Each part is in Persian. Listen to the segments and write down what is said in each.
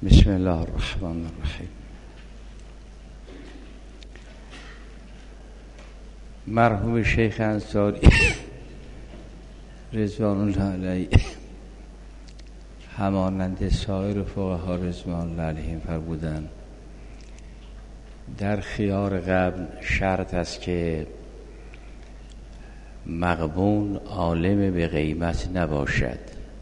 بسم الله الرحمن الرحیم. مرحوم شیخ انصاری رضوان الله علیه همانند سایر فقها رضوان الله علیهم فرمودند در خیار قبل شرط است که مغبون عالم به قیمت نباشد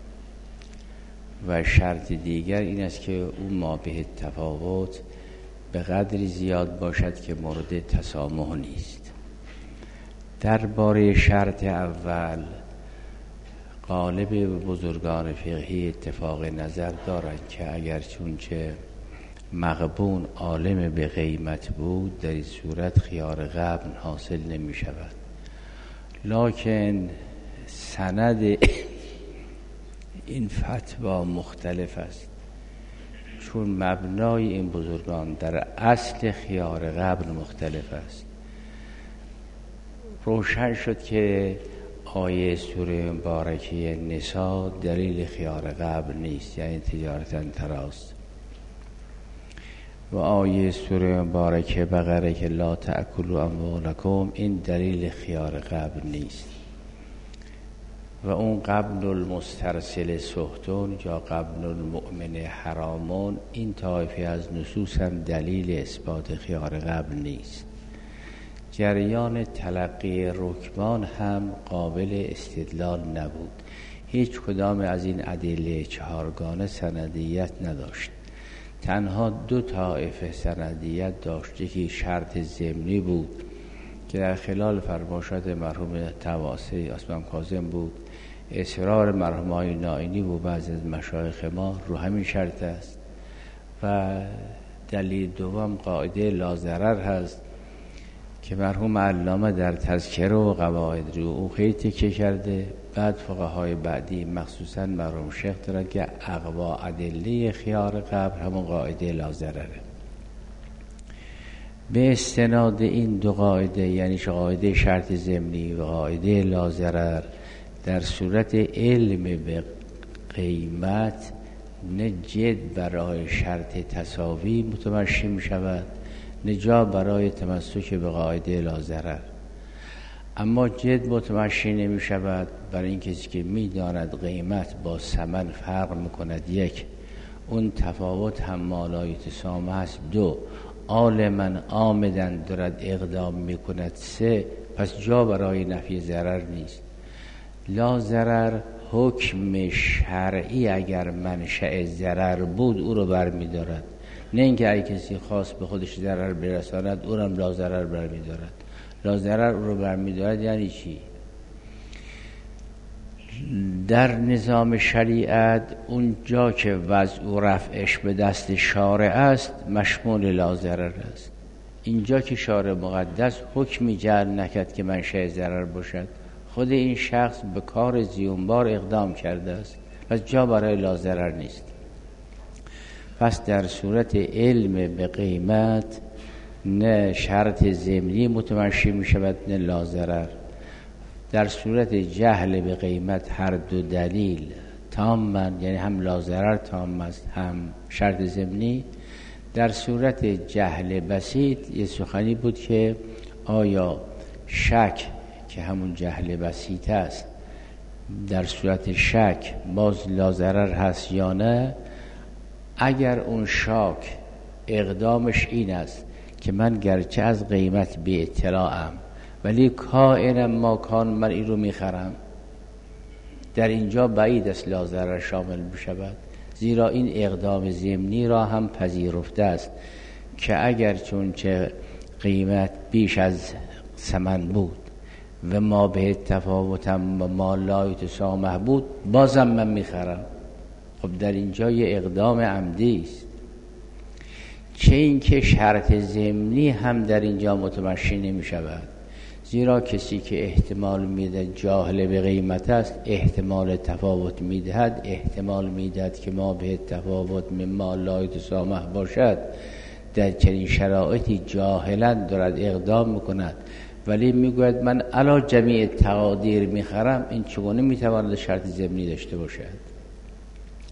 و شرط دیگر این است که او مابه تفاوت به قدری زیاد باشد که مورد تسامح نیست. درباره شرط اول غالب بزرگان فقهی اتفاق نظر دارند که اگر چونچه مغبون عالم به قیمت بود در این صورت خیار غبن حاصل نمی شود، لکن سند این فتوا مختلف است، چون مبنای این بزرگان در اصل خیار غبن مختلف است. روشن شد که آیه سوره مبارکه نساء دلیل خیار غبن نیست، یعنی تجارتا تراست، و آیه سوره مبارکه بقره که لا تأکلوا اموالکم این دلیل خیار غبن نیست، و اون قبل المسترسل سحتون یا قبل المؤمن حرامون این طایفه از نصوص هم دلیل اثبات خیار غبن نیست. جریان تلقی رکبان هم قابل استدلال نبود، هیچ کدام از این ادله چهارگانه سندیت نداشت، تنها دو طایفه سندیت داشت. یکی شرط ضمنی بود که در خلال فرمایشات مرحوم طواسي اسمم کاظم بود، اصرار مرحوم آقای نائینی و بعضی از مشایخ ما رو همین شرط است، و دلیل دوم قاعده لا-ضرر هست که مرحوم علامه در تذکره و قواعد رو او خیلی تکیه کرده. بعد فقهای بعدی مخصوصا مرحوم شیخ دارن که اقوا ادله خیار قبل همون قاعده لا-ضرره. به استناد این دو قاعده، یعنی قاعده شرط ضمنی و قاعده لا-ضرر، در صورت علم به قیمت نه جد برای شرط تساوی متمشی می شود نه جا برای تمسک به قاعده لا-ضرر. اما جد متمشی نمی شود برای این کسی که می داند قیمت با ثمن فرق می کند، یک، اون تفاوت هم مالای تسامح است، دو، عالماً عامداً دارد اقدام می کند، سه، پس جا برای نفی ضرر نیست. لا-ضرر حکم شرعی اگر منشأ ضرر بود او رو برمی دارد، نه اینکه اگه کسی خواست به خودش ضرر برساند او رو هم لا-ضرر برمی دارد. لا-ضرر او رو برمی دارد یعنی چی؟ در نظام شریعت اون جا که وضع و رفعش به دست شارع است مشمول لا-ضرر است. اینجا که شارع مقدس حکمی جعل نکرد که منشأ ضرر باشد، خود این شخص به کار زیانبار اقدام کرده است، پس جا برای لا-ضرر نیست. پس در صورت علم به قیمت نه شرط ضمنی متمشی می شود نه لا-ضرر. در صورت جهل به قیمت هر دو دلیل تامن، یعنی هم لا-ضرر تام است هم شرط ضمنی. در صورت جهل بسیط یه سخنی بود که آیا شک که همون جهل بسیط است در صورت شک باز لا-ضرر هست یا نه؟ اگر اون شاک اقدامش این است که من گرچه از قیمت بی اطلاعم ولی کائنم ما کان من این رو میخرم، در اینجا بعید است لا-ضرر شامل بشود، زیرا این اقدام ضمنی را هم پذیرفته است که اگر چون چه قیمت بیش از ثمن بود و ما به تفاوتم و ما لا تسامح بود بازم من میخرم. خب در اینجا یه اقدام عمدی است، چه این که شرط ضمنی هم در اینجا متمشی نمی شود، زیرا کسی که احتمال میده جاهل به قیمت است احتمال تفاوت میدهد، احتمال میدهد که ما به تفاوت مما لا تسامح باشد، در چنین شرایطی جاهلا دارد اقدام میکند ولی میگوید من علا جمیع تقادیر میخرم، این چگونه میتواند شرط ضمنی داشته باشد؟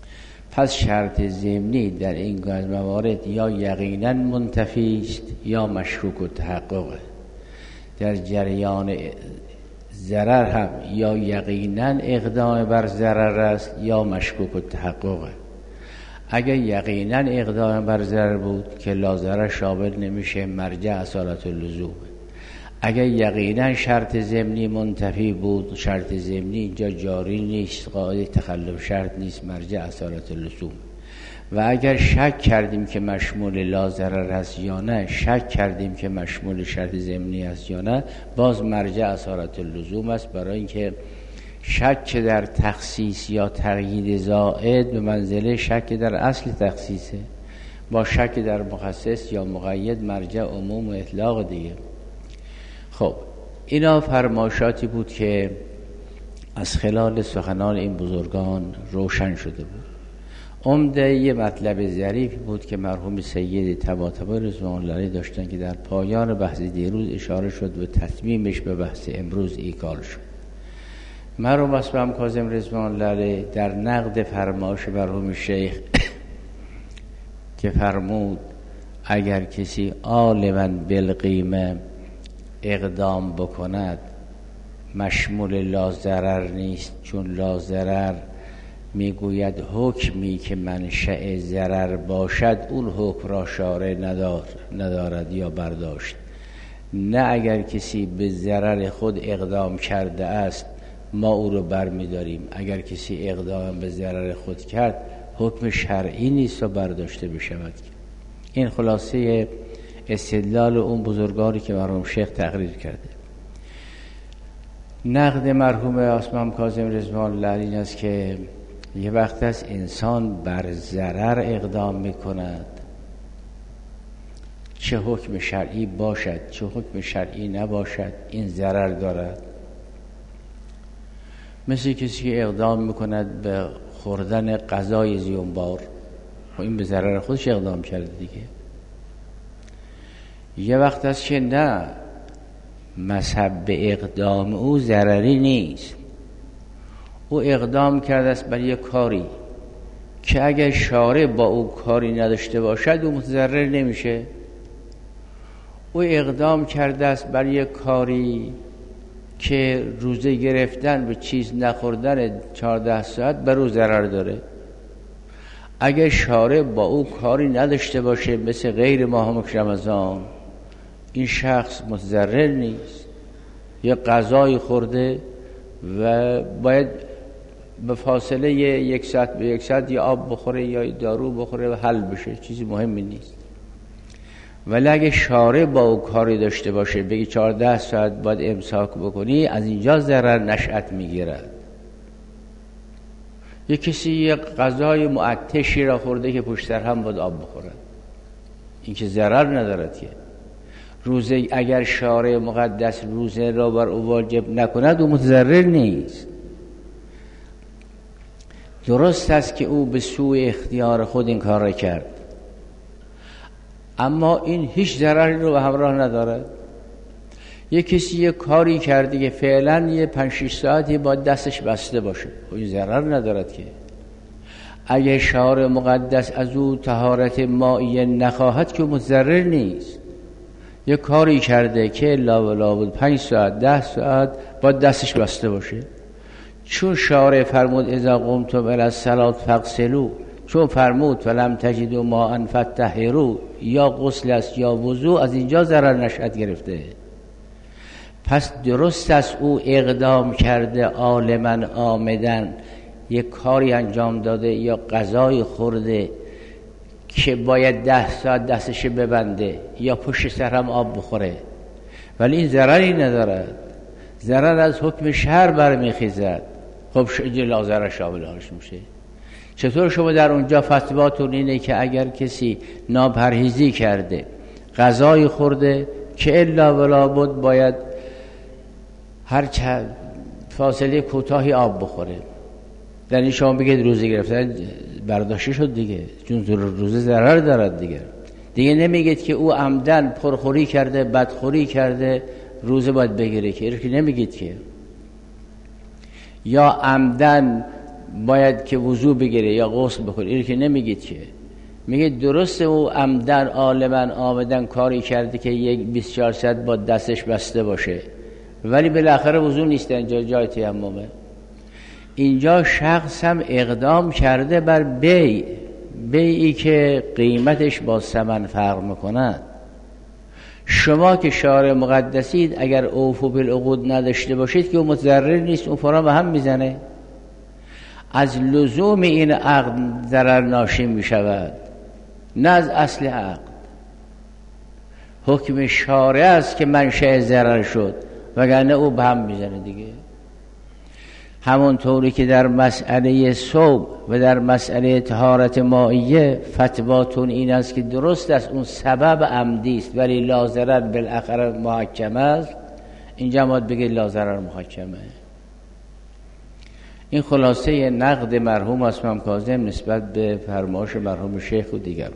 پس شرط ضمنی در این موارد یا یقینا منتفی است یا مشکوک التحقق. در جریان ضرر هم یا یقینا اقدام بر ضرر است یا مشکوک التحقق. اگر یقینا اقدام بر ضرر بود که لا ضرر شامل نمیشه، مرجع اصالت اللزوم. اگر یقینا شرط ضمنی منتفی بود، شرط ضمنی اینجا جاری نیست، قاعده تخلف شرط نیست، مرجع اصالت اللزوم. و اگر شک کردیم که مشمول لا ضرر است یا نه، شک کردیم که مشمول شرط ضمنی است یا نه، باز مرجع اصالت اللزوم است، برای اینکه شک در تخصیص یا تقیید زائد به منزله شک در اصل تخصیصه، با شک در مخصص یا مقید مرجع عموم و اطلاق دیگه. خب اینا فرمایشاتی بود که از خلال سخنان این بزرگان روشن شده بود. عمده یه مطلب ظریفی بود که مرحوم سید طباطبایی رضوان الله علیه داشتن که در پایان بحث دیروز اشاره شد و تتمیمش به بحث امروز ایکال شد. مرحوم اسبم کاظم رضوان الله علیه در نقد فرمایش مرحوم شیخ که فرمود اگر کسی عالما بالقیمه اقدام بکند مشمول لا ضرر نیست، چون لا ضرر میگوید حکمی که منشأ ضرر باشد اون حکم را شارع ندارد یا برداشت. نه اگر کسی به ضرر خود اقدام کرده است ما او رو برمیداریم، اگر کسی اقدام به ضرر خود کرد حکم شرعی نیست و برداشته بشود. این خلاصه استدلال اون بزرگانی که مرحوم شیخ تقریر کرده. نقد مرحوم اسمم کاظم رضوان الله علیه است که یه وقت است انسان بر ضرر اقدام میکند، چه حکم شرعی باشد چه حکم شرعی نباشد این ضرر دارد. مثل کسی که اقدام میکند به خوردن غذای زیانبار، این به ضرر خودش اقدام کرده دیگه. یه وقت است که نه، مذهب به اقدام او ضرری نیست، او اقدام کرده است برای یک کاری که اگر شارع با او کاری نداشته باشد او متضرر نمیشه. او اقدام کرده است برای یک کاری که روزه گرفتن به چیز نخوردن 14 ساعت بر او ضرر داره. اگر شارع با او کاری نداشته باشه مثل غیر ماه رمضان، این شخص متضرر نیست. یا غذای خورده و باید به فاصله 1 ساعت به 1 ساعت یا آب بخوره یا دارو بخوره و حل بشه، چیزی مهمی نیست. ولی اگه شارع با او کاری داشته باشه بگی 14 ساعت باید امساک بکنی، از اینجا ضرر نشأت میگیرد. یه کسی یک غذای معطشی را خورده که پشتر هم باید آب بخورد، این که ضرر ندارد. که روزه اگر شارع مقدس روزه را بر او واجب نکند او متضرر نیست. درست است که او به سوی اختیار خود این کار را کرد، اما این هیچ ضرری رو به همراه ندارد. یک کسی یک کاری کرده که فعلا یه 5-6 ساعتی با دستش بسته باشه، این ضرر ندارد. که اگه شارع مقدس از او طهارت مائیه نخواهد که متضرر نیست. یک کاری کرده که لا بود 5 ساعت 10 ساعت با دستش بسته باشه، چون شارع فرمود اذا قمتم الی الصلاة فاغسلوا، چون فرمود فلم تجدوا ماء فطهروا، یا غسل است یا وضوء، از اینجا ضرر نشأت گرفته. پس درست است او اقدام کرده عالما آمدن یک کاری انجام داده یا غذای خورده که باید 10 ساعت دستش ببنده یا پشت سر هم آب بخوره، ولی این ضرری ندارد. ضرر از حکم شرع برمیخیزد. خب لا ضرر شامل آنش میشه. چطور شما در اونجا فتواتون اینه که اگر کسی ناپرهیزی کرده غذای خورده که الا ولا بد باید هر فاصله کوتاهی آب بخوره، در این شما بگید روزه گرفتن برداشته شد دیگه، چون روزه ضرر دارد دیگه نمیگید که او عمدن پرخوری کرده بدخوری کرده روزه باید بگیره، که نمیگید که. یا عمدن باید که وضو بگیره یا غسل بکنه، این که نمیگید که. میگه درسته او عمدن عالمن آمدن کاری کرده که یک 24 ساعت با دستش بسته باشه، ولی بالاخره وضو نیست، اینجا جای تیممه. اینجا شخص هم اقدام کرده بر بیعی که قیمتش با ثمن فرق میکنه. شما که شارع مقدسید اگر اوفو بالعقود نداشته باشید که اون متضرر نیست، اون فورا به هم میزنه. از لزوم این عقد ضرر ناشی میشود، نه از اصل عقد. حکم شارع است که منشأ ضرر شد، وگرنه او به هم میزنه دیگه. همونطوری که در مسئله صوم و در مسئله طهارت مائیه فتواتون این است که درست است اون سبب عمدی است ولی لا ضرر بالاخره محکم است، اینجا باید بگه لا ضرر محکمه. این خلاصه نقد مرحوم اسمم کاظم نسبت به فرمایش مرحوم شیخ و دیگر.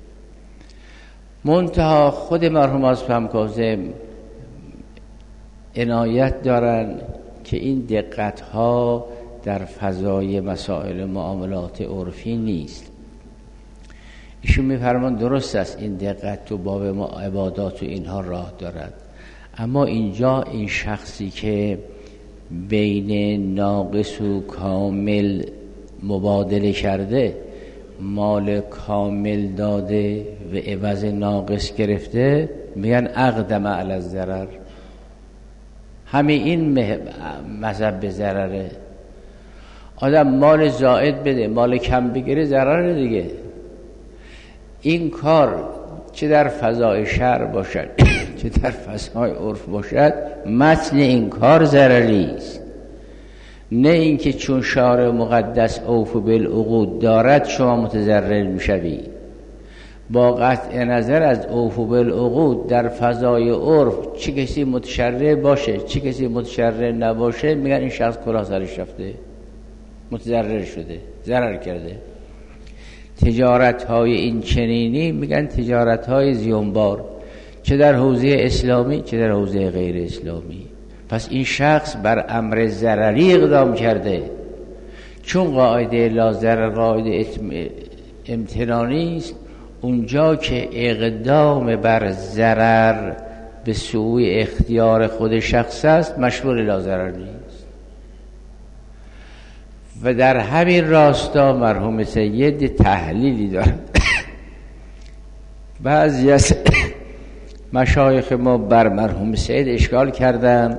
منتها خود مرحوم اسمم کاظم عنایت دارن که این دقت‌ها در فضای مسائل معاملات عرفی نیست. ایشون می‌فرمان درست است این دقت تو باب عبادات و اینها راه دارد، اما اینجا این شخصی که بین ناقص و کامل مبادله کرده، مال کامل داده و عوض ناقص گرفته، میگن اقدم علی الضرر. همین این مذهب به ضرره. آدم مال زائد بده مال کم بگیره ضرره دیگه. این کار چه در فضای شرع باشد چه در فضای عرف باشد، متن این کار ضرری است. نه اینکه چون شارع مقدس اوفو بالعقود دارد شما متضرر میشوید. با قطع نظر از اوفو بالعقود در فضای عرف چه کسی متشرع باشه چه کسی متشرع نباشه، میگن این شخص کلاه سرش رفته، متضرر شده، ضرر کرده. تجارت های این چنینی میگن تجارت های زیانبار، چه در حوزه اسلامی چه در حوزه غیر اسلامی. پس این شخص بر امر ضرری اقدام کرده، چون قاعده لا ضرر قاعده امتنانی است. اونجا که اقدام بر ضرر به سوی اختیار خود شخص است مشمول لا ضرر نیست. و در همین راستا مرحوم سید تحلیلی دارد. بعضی از مشایخ ما بر مرحوم سید اشکال کردن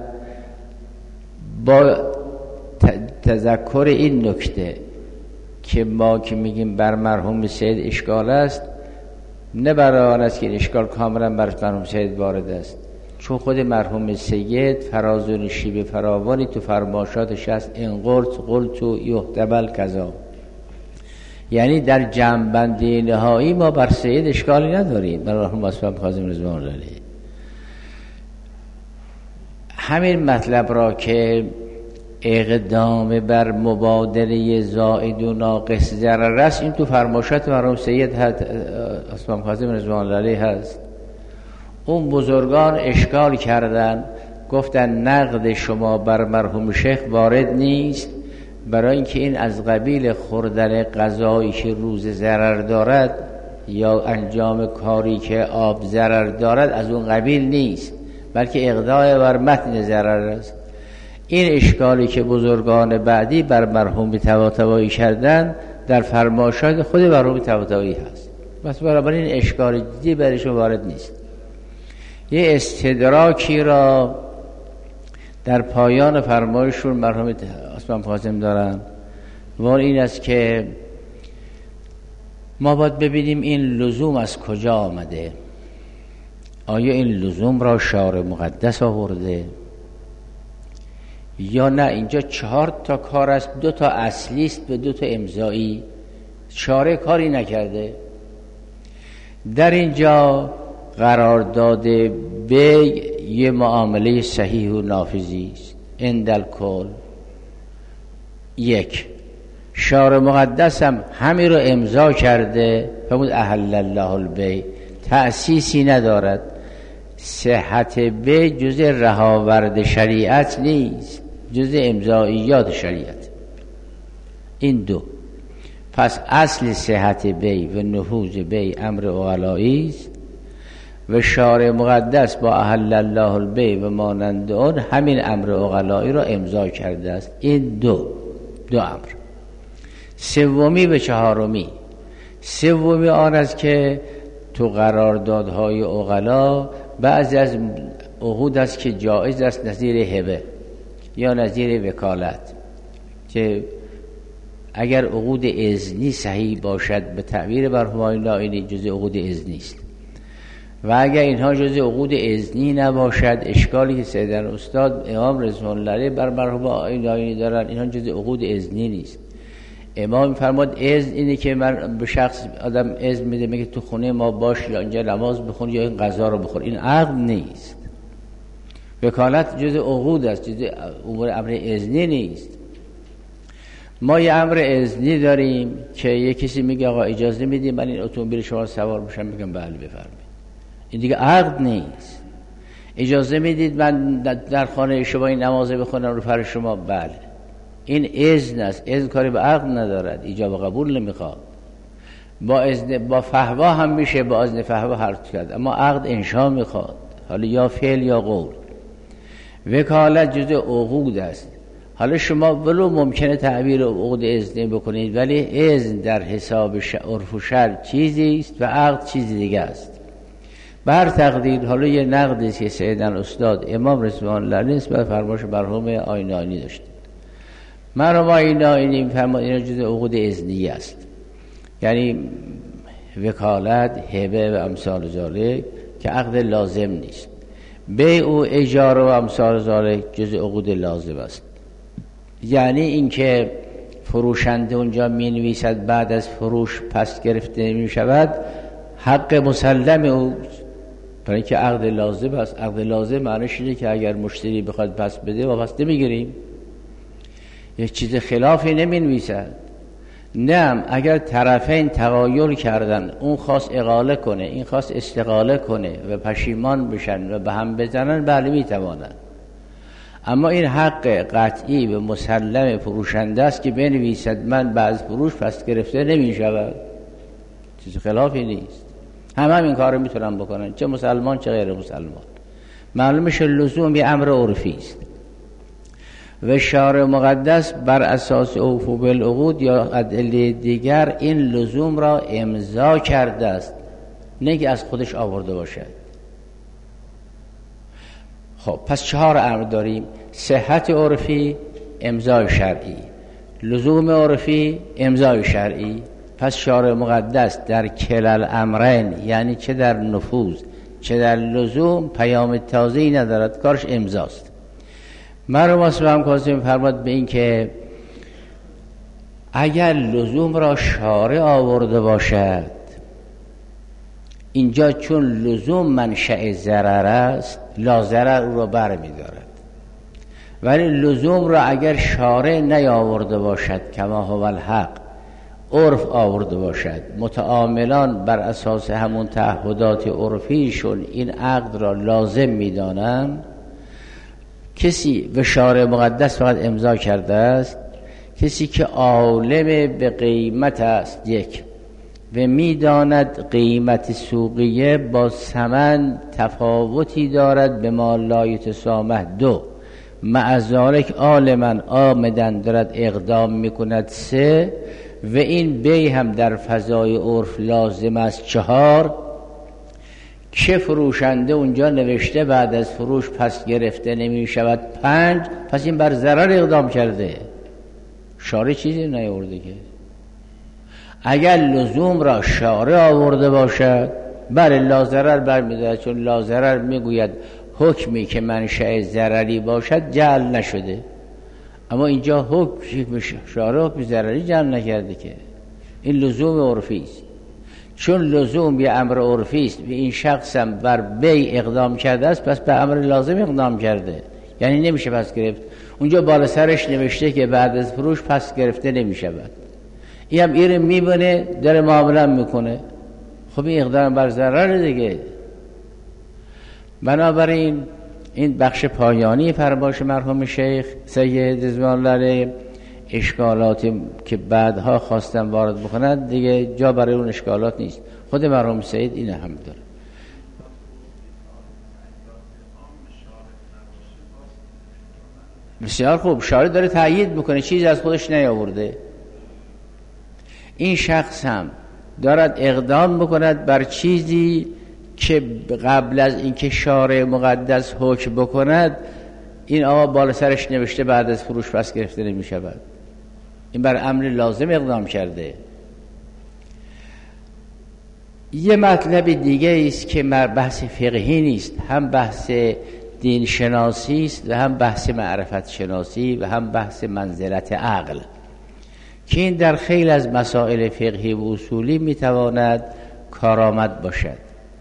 با تذکر این نکته که ما که میگیم بر مرحوم سید اشکال است، نه برای آن است که این اشکال کاملا بر مرحوم سید وارد است، چون خود مرحوم سید فرازون شیب فراوانی تو فرمایشاتش هست. این قلتو یحتمل کذا، یعنی در جمع‌بندی نهایی ما بر سید اشکالی نداریم. مرحوم اسمم کاظم رضوان الله علیه همین مطلب را که اقدام بر مبادله زائد و ناقص ضرر است، این تو فرمایشات مرحوم سید اسمم کاظم رضوان الله علیه هست. اون بزرگان اشکال کردن، گفتن نقد شما بر مرحوم شیخ وارد نیست، برای اینکه این از قبیل خوردن غذایی که روز ضرر دارد یا انجام کاری که آب ضرر دارد از اون قبیل نیست، بلکه اقدام بر متن ضرر است. این اشکالی که بزرگان بعدی بر مرحوم طباطبایی کردن در فرمایشات خود مرحوم طباطبایی هست. بس برای این اشکال جدی برایشون وارد نیست. یه استدراکی را در پایان فرمایششون مرحوم اسمم کاظم دارن و این است که ما باید ببینیم این لزوم از کجا آمده. آیا این لزوم را شارع مقدس آورده یا نه اینجا 4 تا کار است، 2 تا اصلی است و 2 تا امضایی. شارع کاری نکرده. در اینجا قرار داده به یه معامله صحیح و نافذی است. اندل کل 1 شارع مقدس هم همین رو امضا کرده، فرمود احل الله البیع، تأسیسی ندارد. صحت بیع جز رهاورد شریعت نیست، جز امضاییات شریعت. این دو. پس اصل صحت بی و نفوذ بی امر عقلایی است و شارع مقدس با احل الله البی و مانند آن همین امر عقلایی را امضا کرده است. این دو امر. سومی و چهارمی. سومی آن است که تو قراردادهای عقلا بعضی از عقود است که جایز است، نظیر هبه یا نظیر وکالت، که اگر عقود اذنی صحیح باشد به تعبیر مرحوم آقای نائینی جزء عقود اذنی است، و اگر اینها جزء عقود اذنی نباشد، اشکالی که سیدنا استاد امام رضوان الله علیه بر مرحوم آقای نائینی دارن، اینها جزء عقود اذنی نیست. امام فرماد اذن اینه که من به شخص آدم اذن میده، میگه تو خونه ما باش یا اینجا نماز بخون یا این غذا رو بخور، این عقد نیست. وکالت جزء عقود است، جزء امر اذنی نیست. ما یه امر اذنی داریم که یه کسی میگه آقا اجازه میدی من این اتومبیل شما سوار بشم؟ میگم بله بفرمایید. این دیگه عقد نیست. اجازه میدید من در خانه شما این نماز بخونم رو فرش شما؟ بله. این اذن است. اذن کاری به عقد ندارد، ایجاب و قبول نمیخواد. با اذن با فحوا هم میشه، با اذن فحوا حرف کرد، اما عقد انشا میخواد، حالا یا فعل یا قول. وکالت جزء عقود است. حالا شما ولو ممکنه تعبیر عقود اذنی بکنید، ولی اذن در حساب عرف و شرع چیزی است و عقد چیزی دیگه است. بر تقدیر حالا یه نقدی که سیدنا استاد امام رضوان الله علیه نسبت فرمایش مرحوم آقای نائینی داشت. مرحوم آقای نائینی می‌فرماد اینا جزء عقود اذنی است، یعنی وکالت، هبه و امثال ذالک که عقد لازم نیست. بیع و اجاره و امثال ذالک جزء عقود لازم است. یعنی اینکه فروشنده اونجا می‌نویسد بعد از فروش پس گرفته نمی‌شود، حق مسلم او، برای اینکه عقد لازم است. عقد لازم معنیش اینه که اگر مشتری بخواد پس بده و پس نمیگیریم، یک چیز خلافی نمی‌نویسد. نه، اگر طرفین تغایر کردن، اون خواست اقاله کنه، این خواست استقاله کنه و پشیمان بشن و به هم بزنن، بله میتوانند. اما این حق قطعی و مسلم فروشنده است که بنویسد من بعد فروش پس گرفته نمی‌شود. چیز خلافی نیست. همه این کار رو میتونن بکنن، چه مسلمان چه غیر مسلمان. معلومش لزوم یه امر عرفی است و شارع مقدس بر اساس اوفو بالعقود یا ادله دیگر این لزوم را امضا کرده است، نه که از خودش آورده باشد. خب پس 4 امر داریم: صحت عرفی، امضای شرعی، لزوم عرفی، امضای شرعی. پس شارع مقدس در کلال امرین، یعنی چه در نفوذ چه در لزوم، پیام تازه‌ای ندارد، کارش امضاست. مرحوم اسلام کاظمی فرمود به این که اگر لزوم را شارع آورده باشد، اینجا چون لزوم منشأ ضرر است، لا ضرر او را برمی‌دارد. ولی لزوم را اگر شارع نیاورده باشد، کما هو الحق، عرف آورده باشد، متعاملان بر اساس همون تعهدات عرفیشون این عقد را لازم می‌دانند، کسی و شارع مقدس فقط امضا کرده است، کسی که عالم به قیمت است یک و می‌داند قیمت سوقیه با ثمن تفاوتی دارد به ما لا یتسامح، دو مع ذلک عالما آمدن دارد اقدام می‌کند، سه و این بی هم در فضای عرف لازم است، چهار که فروشنده اونجا نوشته بعد از فروش پس گرفته نمی شود، پنج پس این بر ضرر اقدام کرده، شارع چیزی نیاورده که. اگر لزوم را شارع آورده باشد، بله لا ضرر برمی‌دارد، چون لا ضرر میگوید حکمی که منشأ ضرری باشد جعل نشده. اما اینجا حکم شارع حکم ضرری جعل نکرده که، این لزوم عرفی است. چون لزوم یه امر عرفی است و این شخص هم بر بی اقدام کرده است، پس به امر لازم اقدام کرده، یعنی نمیشه پس گرفت. اونجا بالا سرش نوشته که بعد از فروش پس گرفته نمیشود، این هم ایره میبونه در معامله میکنه، خب این اقدام بر ضرر دیگه. بنابراین این بخش پایانی فرمایش مرحوم شیخ سید رضوان الله علیه اشکالات که بعدها خواستن وارد بکنند دیگه جا برای اون اشکالات نیست. خود مرحوم سید این هم داره. بسیار خوب، شارع داره تأیید میکنه، چیزی از خودش نیاورده. این شخص هم دارد اقدام بکند بر چیزی که قبل از اینکه شارع مقدس حکم بکند این آقا بالا سرش نوشته بعد از فروش پس گرفته نمی شود. این بر امر لازم اقدام کرده. یه مطلب دیگه است که بحث فقهی نیست، هم بحث دین شناسی است و هم بحث معرفت شناسی و هم بحث منزلت عقل، که این در خیلی از مسائل فقهی و اصولی میتواند کارآمد باشد.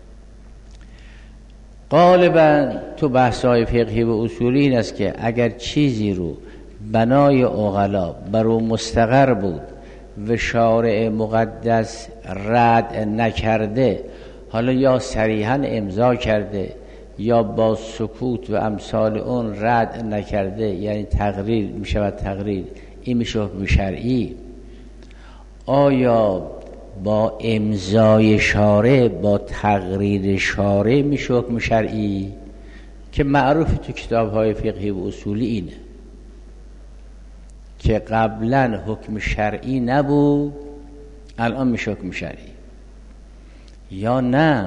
غالبا تو بحث‌های فقهی و اصولی این است که اگر چیزی رو بنای عقلا بر او مستقر بود و شارع مقدس رد نکرده، حالا یا صریحا امضا کرده یا با سکوت و امثال اون رد نکرده، یعنی تقریر می شود تقریر، این میشه حکم شرعی. آیا با امضای شارع با تقریر شارع میشه حکم شرعی؟ که معروف تو کتاب‌های فقهی و اصولی اینه که قبلا حکم شرعی نبود الان میشه حکم شرعی. یا نه،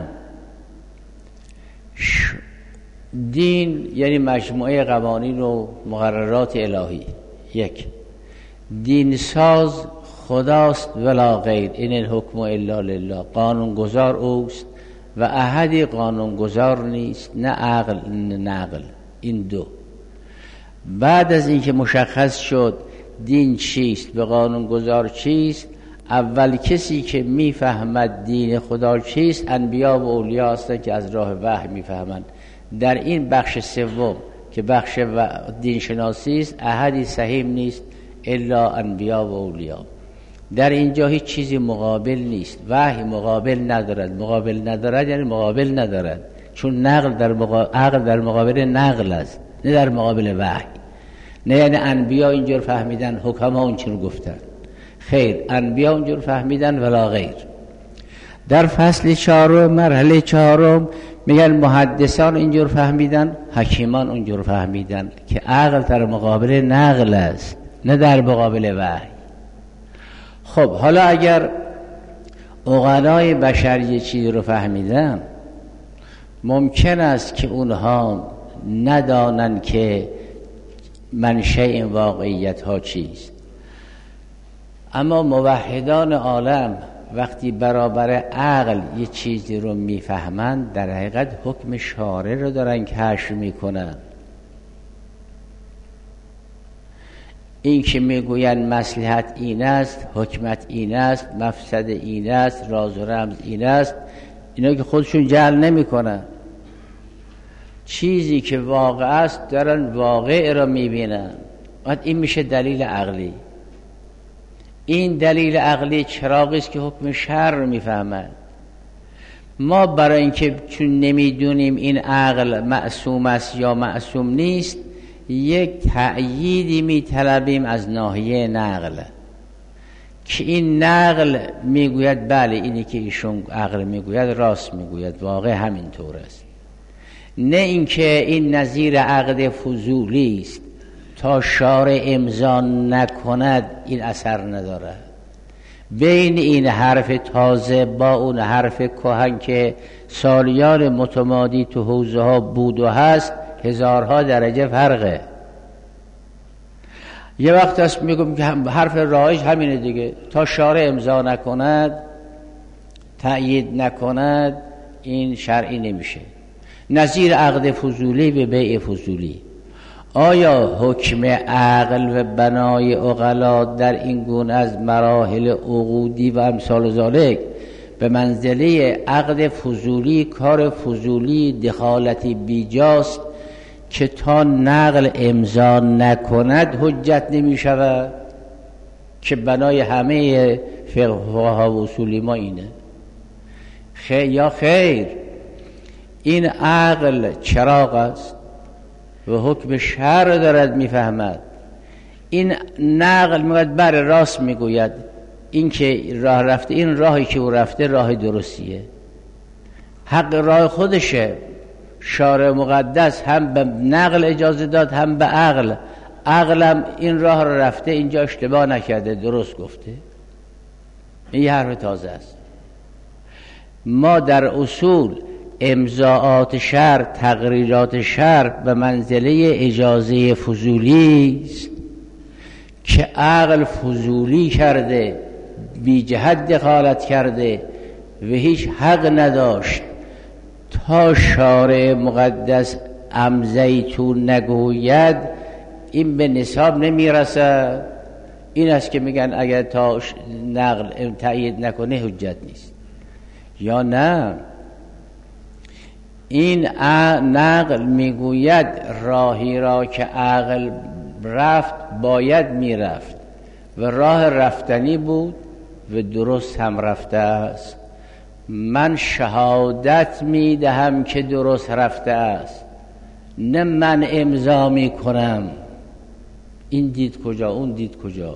دین یعنی مجموعه قوانین و مقررات الهی. یک، دین ساز خداست ولا غیر، این الحکم الا لله، قانون گذار اوست و احدی قانون گذار نیست، نه عقل نه نقل. این دو. بعد از اینکه مشخص شد دین چیست و قانون گذار چیست، اول کسی که میفهمد دین خدا چیست انبیا و اولیاء هستند که از راه وحی میفهمند. در این بخش سوم که بخش دین شناسی است احدی سهیم نیست الا انبیا و اولیاء. در اینجا هیچ چیزی مقابل نیست، وحی مقابل ندارد. مقابل ندارد یعنی مقابل ندارد، چون عقل در مقابل نقل است، نه در مقابل وحی. نه یعنی انبیا اینجور فهمیدن حکما اونچنین گفتن، خیر، انبیا اونجور فهمیدن ولا غیر. در فصل 4 مرحله 4 میگن محدثان اینجور فهمیدن، حکیمان اونجور فهمیدن که عقل در مقابل نقل است، نه در مقابل وحی. خب حالا اگر عقلای بشر یه چیزی رو فهمیدن، ممکن است که اونها ندانن که منشأ این واقعیت ها چیست. اما موحدان عالم وقتی برابر عقل یه چیزی رو میفهمند، در حقیقت حکم شارع رو دارن کشف میکنن. این که میگوین مصلحت این است، حکمت این است، مفسد این است، راز و رمز این است، اینا که خودشون جهل نمیکنن، چیزی که واقع است دارن واقع را میبینن. این میشه دلیل عقلی. این دلیل عقلی چراغی است که حکم شرع رو میفهمن. ما برای اینکه چون نمیدونیم این عقل معصوم است یا معصوم نیست، یک تأییدی میطلبیم از ناحیه نقل، که این نقل میگوید بله اینی که ایشون عقل میگوید راست میگوید، واقع همین طور است. نه اینکه این نظیر عقد فضولی است، تا شارع امضا نکند این اثر ندارد. بین این حرف تازه با اون حرف کهن که سالیان متمادی تو حوزه ها بود و هست هزارها درجه فرقه. یه وقت هست میگم که حرف رایج همینه دیگه، تا شارع امضا نکند، تأیید نکند، این شرعی نمیشه. نظیر عقد فضولی به بیع فضولی. آیا حکم عقل و بنای عقلا در این گونه از مراحل عقودی و امثال ذالک به منزله عقد فضولی، کار فضولی، دخالتی بیجاست که تا نقل امضا نکند حجت نمی شود؟ که بنای همه فقها و اصولی ما اینه. یا خیر، این عقل چراغ است و حکم شرع دارد میفهمد. این نقل میگوید بر راست میگوید، این که راه رفته، این راهی که او رفته راه درستیه، حق راه خودشه. شارع مقدس هم به نقل اجازه داد هم به عقل. عقلم این راه رو رفته، اینجا اشتباه نکرده، درست گفته. این یه حرف تازه است. ما در اصول امضاءات شرع، تقریرات شرع به منزله اجازه فضولی است که عقل فضولی کرده، بی جهت دخالت کرده و هیچ حق نداشت تا شارع مقدس امضیتون نگوید این به نصاب نمیرسد. این است که میگن اگر تا نقل تأیید نکنه حجت نیست. یا نه، این نقل میگوید راهی را که عقل رفت باید میرفت و راه رفتنی بود و درست هم رفته است. من شهادت میدهم که درست رفته است، نه من امضا میکنم این دید کجا اون دید کجا.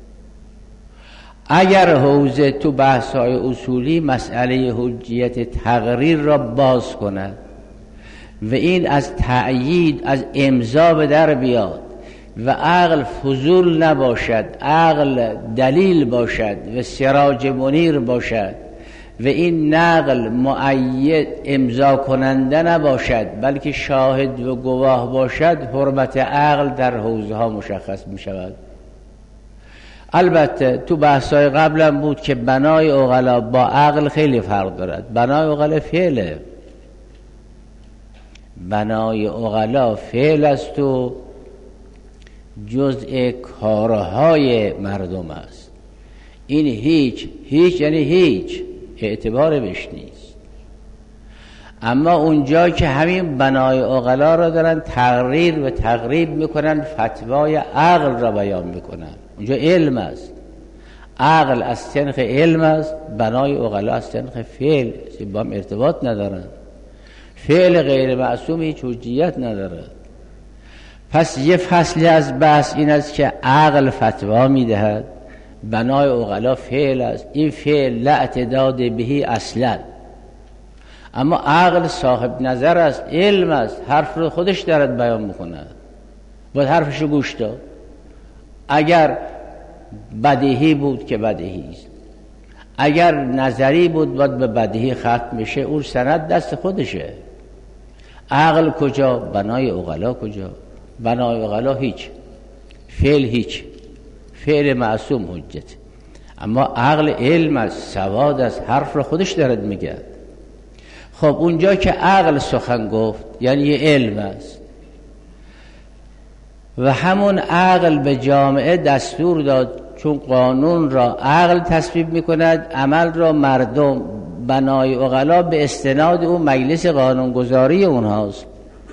اگر حوزه تو بحث‌های اصولی مسئله حجیت تقریر را باز کند و این از تأیید از امضا به در بیاد و عقل فضول نباشد، عقل دلیل باشد و سراج منیر باشد و این نقل مؤید امضا کننده نباشد بلکه شاهد و گواه باشد، حرمت عقل در حوزه ها مشخص می شود. البته تو بحثای قبلم بود که بنای عقلا با عقل خیلی فرق دارد. بنای عقلا فعله، بنای عقلا فعل است و جزء کارهای مردم است. این هیچ یعنی هیچ اعتبار بهش نیست. اما اونجا که همین بنای عقلا را دارن تقریر و تقریب میکنن، فتوای عقل را بیان میکنن، اونجا علم است. عقل از سنخ علم است، بنای عقلا از سنخ فعل، با هم ارتباط ندارن. فعل غیر معصوم هیچ حجیت ندارد. پس یه فصلی از بحث این است که عقل فتوا میدهد، بنای عقلا فعل است، این فعل لا اعتداد بهی اصلا. اما عقل صاحب نظر است، علم است، حرف رو خودش دارد بیان میکنه، باید حرفش رو گوش داد. اگر بدیهی بود که بدیهی است، اگر نظری بود باید به بدیهی ختم بشه، اون سند دست خودشه. عقل کجا؟ بنای عقلا کجا؟ بنای عقلا هیچ، فعل هیچ، فعل معصوم حجت. اما عقل علم است، سواد است، حرف رو خودش دارد میگه. خب اونجا که عقل سخن گفت یعنی یه علم است و همون عقل به جامعه دستور داد، چون قانون را عقل تصویب میکند، عمل را مردم. بنای عقلا به استناد اون مجلس قانونگذاری اونهاست.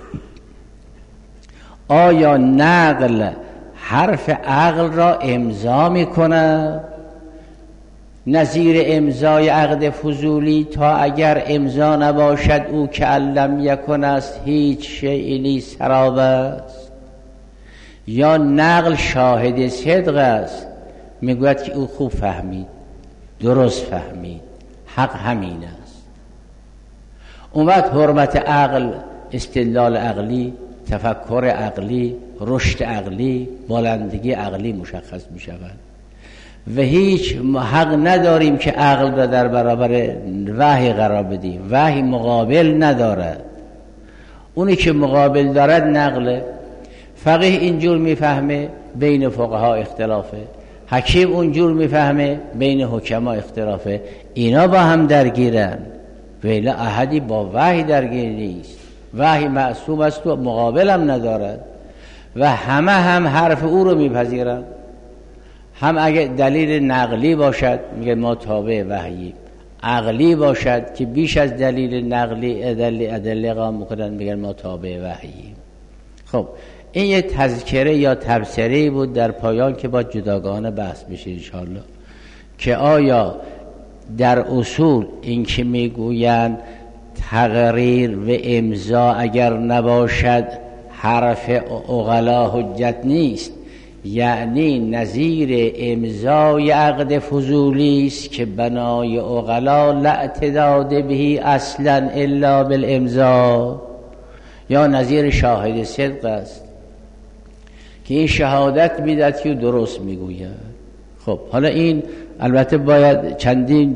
آیا نقل حرف عقل را امضا میکنه نظیر امضای عقد فضولی تا اگر امضا نباشد او که علم یکن است، هیچ شیئی سراب است؟ یا نقل شاهد صدق است، میگوید که او خوب فهمید، درست فهمید، حق همین است. اون وقت حرمت عقل، استدلال عقلی، تفکر عقلی، رشد عقلی، بلندگی عقلی مشخص می شود و هیچ حق نداریم که عقل را در برابر وحی قرار بدیم. وحی مقابل ندارد، اونی که مقابل دارد نقله. فقیه اینجور میفهمه، بین فقها اختلافه. حکیم اونجور میفهمه، بین حکما اختلافه. اینا با هم درگیرن، ولی احدی با وحی درگیر نیست. وحی معصوم است و مقابل هم ندارد و همه هم حرف او رو میپذیرن. هم اگه دلیل نقلی باشد میگه ما تابع وحییم، عقلی باشد که بیش از دلیل نقلی ادله قام میکنن میگن ما تابع وحییم. خب این یه تذکره یا تبصره بود در پایان که با جداگانه بحث بشه انشاءالله، که آیا در اصول این که میگویند تقریر و امضا اگر نباشد حرف عقلا حجت نیست، یعنی نظیر امضای عقد فضولی است که بنای عقلا لا اعتداد به اصلا الا بالامضا، یا نظیر شاهد صدق است که این شهادت میدهد که درست میگوید. خب حالا این البته باید چندین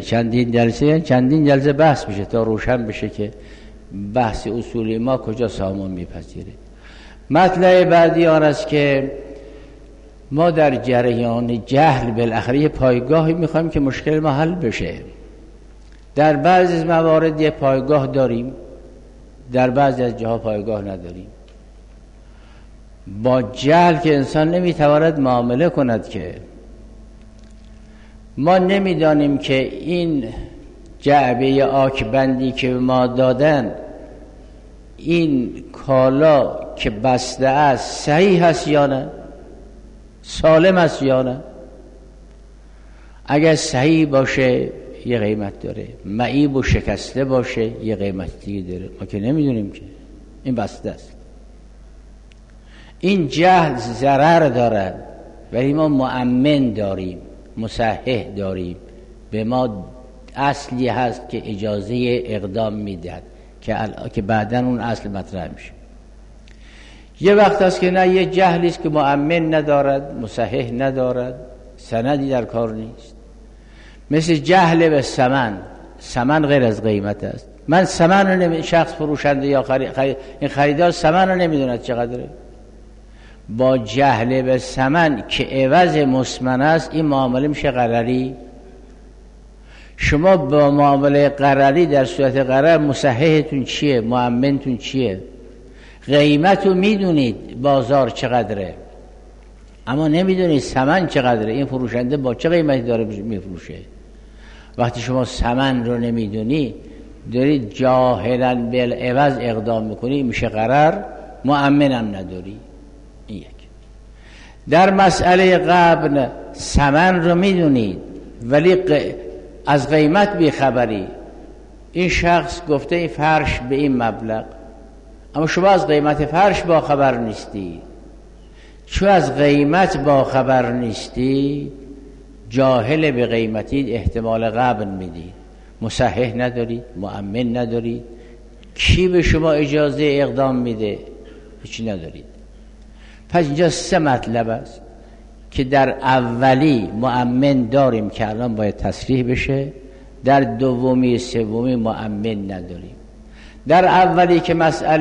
جلسه بحث بشه تا روشن بشه که بحث اصولی ما کجا سامان میپذیره. مطلب بعدی آن است که ما در جریان جهل بالاخره یه پایگاهی میخوایم که مشکل ما حل بشه. در بعضی از موارد یه پایگاه داریم، در بعضی از جاها پایگاه نداریم. با جهل که انسان نمیتواند معامله کند، که ما نمیدانیم که این جعبه آکبندی که به ما دادن، این کالا که بسته است صحیح است یا نه، سالم است یا نه. اگر صحیح باشه یه قیمت داره، معیب و شکسته باشه یه قیمت دیگه داره. ما که نمیدونیم که این بسته است. این جهل ضرر دارد، ولی ما مؤمن داریم، مصحح داریم، به ما اصلی هست که اجازه اقدام میدهد که بعداً اون اصل مطرح میشه. یه وقت هست که نه، یه جهلی است که مؤمن ندارد، مصحح ندارد، سندی در کار نیست. مثل جهل به ثمن غیر از قیمت است. من ثمن رو شخص فروشنده یا این خریدار ثمن رو نمیدوند چقدره. با جهل به ثمن که عوض مسمن است، این معامله میشه غرری. شما با معامله غرری در صورت غرر مصححتون چیه؟ مؤمنتون چیه؟ قیمت رو میدونید بازار چقدره، اما نمیدونید ثمن چقدره. این فروشنده با چه قیمتی داره میفروشه؟ وقتی شما ثمن رو نمیدونی، دارید جاهلاً بالعوض اقدام میکنی، میشه غرر، مؤمنم نداری. این یک. در مسئله قبل ثمن رو میدونید ولی از قیمت بیخبری. این شخص گفته این فرش به این مبلغ، اما شما از قیمت فرش با خبر نیستی. چون از قیمت با خبر نیستی، جاهل به قیمتی، احتمال قبل میدید، مصحح ندارید، مؤمن ندارید. کی به شما اجازه اقدام میده؟ هیچی ندارید. پس اینجا سه مطلب است که در اولی مؤمن داریم که الان باید تصریح بشه، در دومی سومی مؤمن نداریم. در اولی که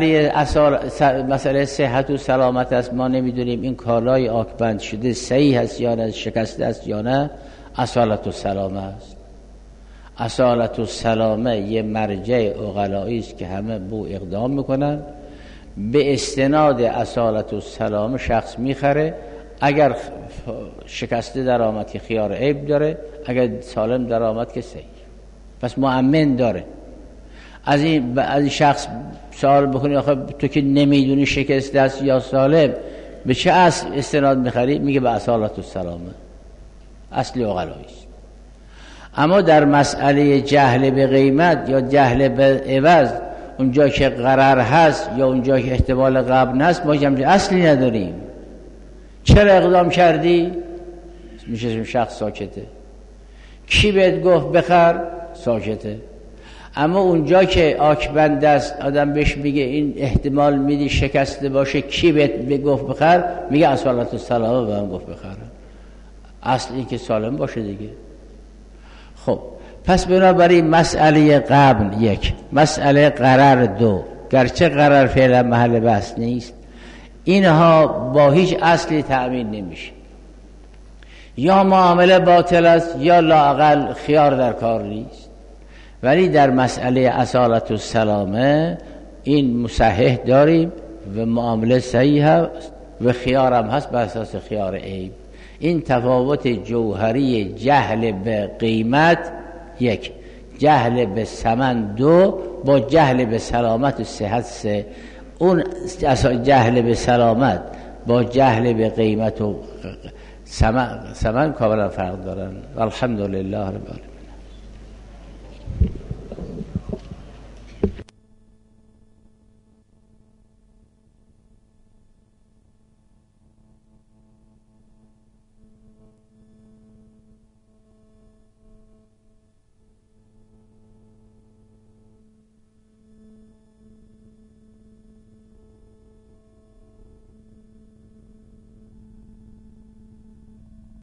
مسئله صحت و سلامت است، ما نمیدونیم این کالای آکبند شده صحیح است یا نه، شکسته است یا نه. اصالت و سلامه است. اصالت و سلامه یه مرجع عقلایی است که همه بو اقدام میکنن. به استناد اصالت و سلامه شخص میخره. اگر شکسته در آمد که خیار عیب داره، اگر سالم در آمد که صحیح. پس مؤمن داره. از این شخص سوال بکنی آخه تو که نمیدونی شکسته است یا سالم، به چه اصل استناد میخری؟ میگه به اصالت و سلامه، اصل عقلایی است. اما در مسئله جهل به قیمت یا جهل به عوض، اونجا که غرر هست یا اونجا که احتمال قبل هست، ما اصلی نداریم. چرا اقدام کردی؟ میشه شخص ساکته. کی بهت گفت بخر؟ ساکته. اما اونجا که آکبند است، آدم بهش میگه این احتمال میدی شکسته باشه، کی بهت گفت بخر؟ میگه اصالت و سلامه به هم گفت بخرم. اصل این که سالم باشه دیگه. خب پس بنابراین مسئله قبل یک، مسئله قرار دو، گرچه قرار فعلا محل بحث نیست، اینها با هیچ اصلی تأمین نمیشه. یا معامله باطل است یا لااقل خیار در کار نیست. ولی در مسئله اصالت و سلامه این مصحح داریم و معامله صحیح هست و خیار هم هست بر اساس خیار عیب. این تفاوت جوهری جهل به قیمت یک، جهل به ثمن دو، با جهل به سلامت و صحت سه. اون جهل به سلامت با جهل به قیمت و ثمن کاملا فرق دارن. الحمدلله رب العالمین.